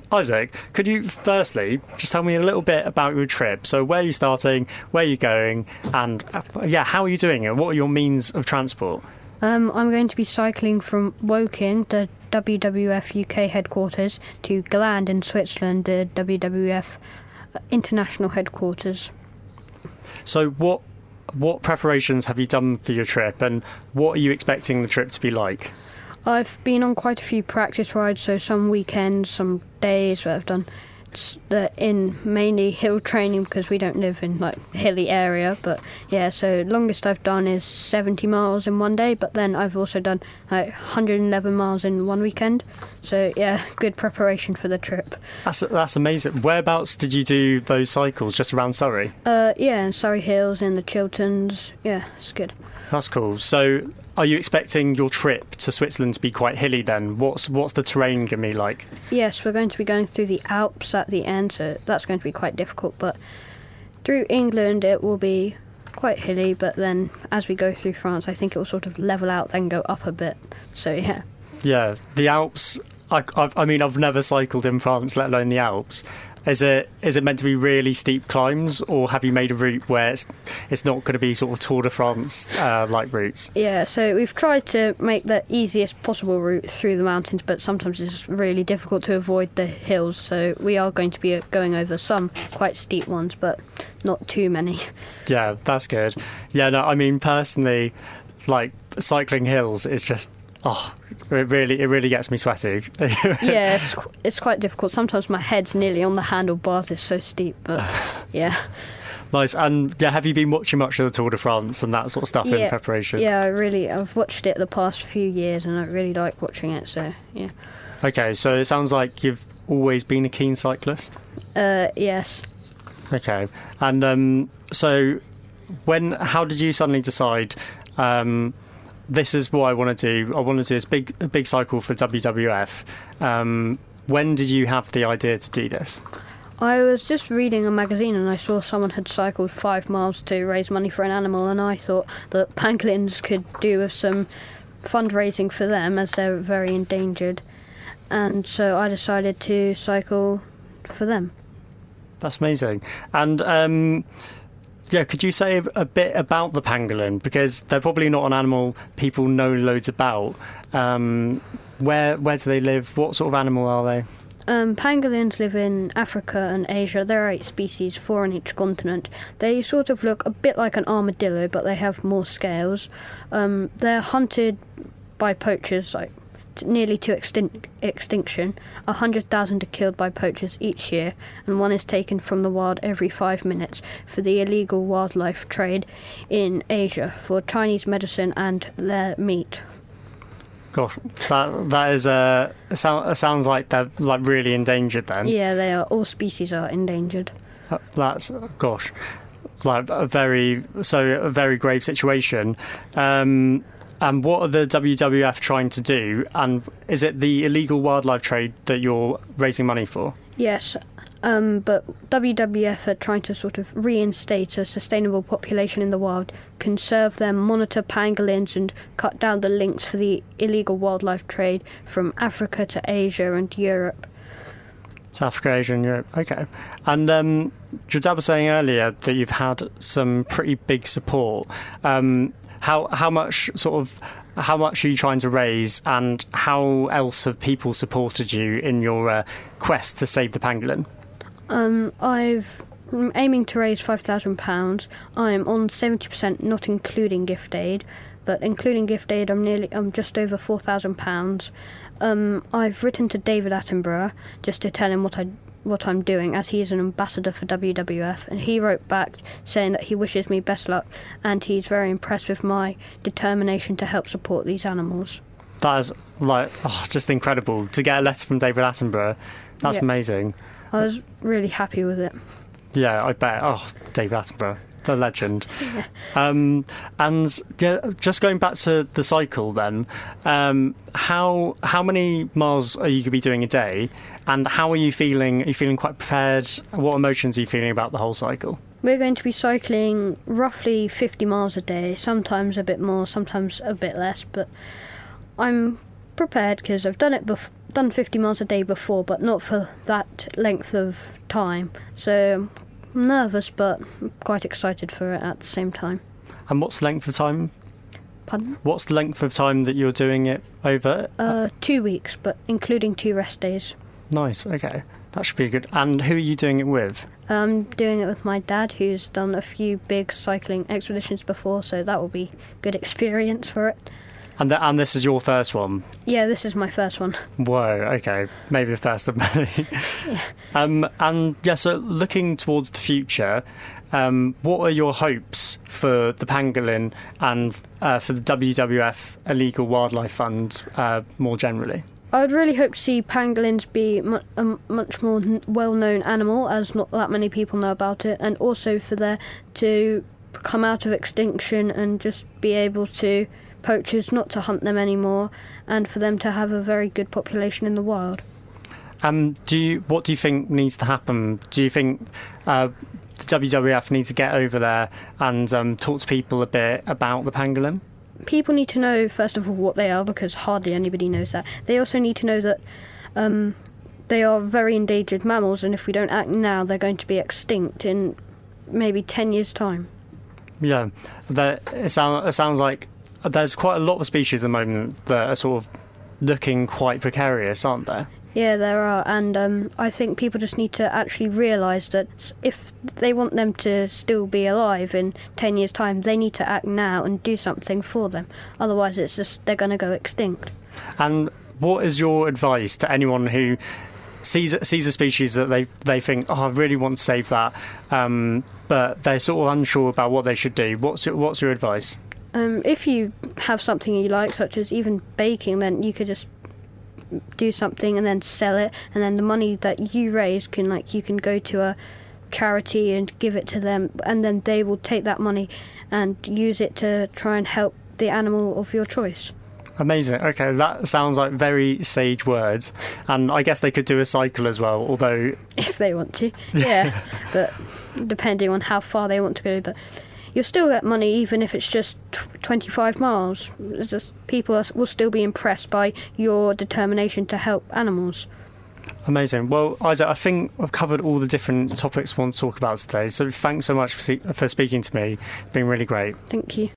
Isaac, could you firstly just tell me a little bit about your trip? So where are you starting, where are you going, and how are you doing it? What are your means of transport? I'm going to be cycling from Woking, the WWF UK headquarters, to Gland in Switzerland, the WWF international headquarters. So what preparations have you done for your trip, and what are you expecting the trip to be like? I've been on quite a few practice rides, so some weekends, some days where I've done in mainly hill training because we don't live in like hilly area, but yeah, so longest I've done is 70 miles in one day, but then I've also done like 111 miles in one weekend, so yeah, good preparation for the trip. That's amazing. Whereabouts did you do those cycles? Just around Surrey? Yeah, in Surrey Hills, in the Chilterns. Yeah, it's good. That's cool. So are you expecting your trip to Switzerland to be quite hilly then? What's the terrain going to be like? Yes, we're going to be going through the Alps at the end, so that's going to be quite difficult. But through England it will be quite hilly, but then as we go through France I think it will sort of level out, then go up a bit. So yeah. Yeah, the Alps, I mean, I've never cycled in France, let alone the Alps. Is it meant to be really steep climbs, or have you made a route where it's not going to be sort of Tour de France like routes? Yeah, so we've tried to make the easiest possible route through the mountains, but sometimes it's really difficult to avoid the hills, so we are going to be going over some quite steep ones, but not too many. Yeah, that's good. Yeah, no, I mean, personally, like, cycling hills is just... Oh, it really gets me sweaty. Yeah, it's quite difficult. Sometimes my head's nearly on the handlebars, it's so steep, but yeah. Nice. And yeah, have you been watching much of the Tour de France and that sort of stuff in preparation? Yeah, I've watched it the past few years and I really like watching it, so yeah. Okay, so it sounds like you've always been a keen cyclist? Yes. Okay. And so how did you suddenly decide this is what I want to do? I want to do this big cycle for WWF. When did you have the idea to do this? I was just reading a magazine and I saw someone had cycled 5 miles to raise money for an animal, and I thought that pangolins could do with some fundraising for them as they're very endangered. And so I decided to cycle for them. That's amazing. And... yeah, could you say a bit about the pangolin? Because they're probably not an animal people know loads about. Where do they live? What sort of animal are they? Pangolins live in Africa and Asia. There are 8 species, 4 on each continent. They sort of look a bit like an armadillo, but they have more scales. They're hunted by poachers, like nearly to extinction. 100,000 are killed by poachers each year, and one is taken from the wild every 5 minutes for the illegal wildlife trade in Asia for Chinese medicine and their meat. Gosh, that is it sounds like they're like really endangered then. Yeah, they are. All species are endangered. That's like a very grave situation. And what are the WWF trying to do? And is it the illegal wildlife trade that you're raising money for? Yes, but WWF are trying to sort of reinstate a sustainable population in the wild, conserve them, monitor pangolins, and cut down the links for the illegal wildlife trade from Africa to Asia and Europe. South Africa, Asia and Europe. Okay. And your dad was saying earlier that you've had some pretty big support. How much are you trying to raise, and how else have people supported you in your quest to save the pangolin? I'm aiming to raise £5,000. I'm on 70%, not including gift aid, but including gift aid, I'm just over £4,000. I've written to David Attenborough just to tell him what I'm doing, as he is an ambassador for WWF, and he wrote back saying that he wishes me best luck and he's very impressed with my determination to help support these animals. That is just incredible to get a letter from David Attenborough. That's amazing. I was really happy with it. Yeah, I bet. Oh, David Attenborough, the legend. Yeah. And yeah, just going back to the cycle then, how many miles are you going to be doing a day, and how are you feeling? Are you feeling quite prepared? What emotions are you feeling about the whole cycle? We're going to be cycling roughly 50 miles a day, sometimes a bit more, sometimes a bit less, but I'm prepared because I've done done 50 miles a day before, but not for that length of time. So I'm nervous, but quite excited for it at the same time. And what's the length of time? Pardon? What's the length of time that you're doing it over? 2 weeks, but including 2 rest days. Nice, okay. That should be good. And who are you doing it with? I'm doing it with my dad, who's done a few big cycling expeditions before, so that will be good experience for it. And this is your first one? Yeah, this is my first one. Whoa, okay. Maybe the first of many. Yeah. So looking towards the future, what are your hopes for the pangolin and for the WWF Illegal Wildlife Fund more generally? I would really hope to see pangolins be a much more well-known animal, as not that many people know about it, and also for there to come out of extinction and just be able to poachers not to hunt them anymore, and for them to have a very good population in the wild. What do you think needs to happen? Do you think the WWF needs to get over there and talk to people a bit about the pangolin? People need to know, first of all, what they are, because hardly anybody knows that. They also need to know that they are very endangered mammals, and if we don't act now, they're going to be extinct in maybe 10 years' time. Yeah, it sounds like there's quite a lot of species at the moment that are sort of looking quite precarious, aren't there? Yeah, there are, and I think people just need to actually realise that if they want them to still be alive in 10 years' time, they need to act now and do something for them. Otherwise, it's just they're going to go extinct. And what is your advice to anyone who sees a species that they think, oh, I really want to save that, but they're sort of unsure about what they should do? What's your advice? If you have something you like, such as even baking, then you could just do something and then sell it, and then the money that you raise you can go to a charity and give it to them, and then they will take that money and use it to try and help the animal of your choice. Amazing. Okay, that sounds like very sage words, and I guess they could do a cycle as well, although if they want to, yeah. But depending on how far they want to go, but you'll still get money even if it's just 25 miles. It's just people will still be impressed by your determination to help animals. Amazing. Well, Isaac, I think I've covered all the different topics we want to talk about today, so thanks so much for speaking to me. It's been really great. Thank you.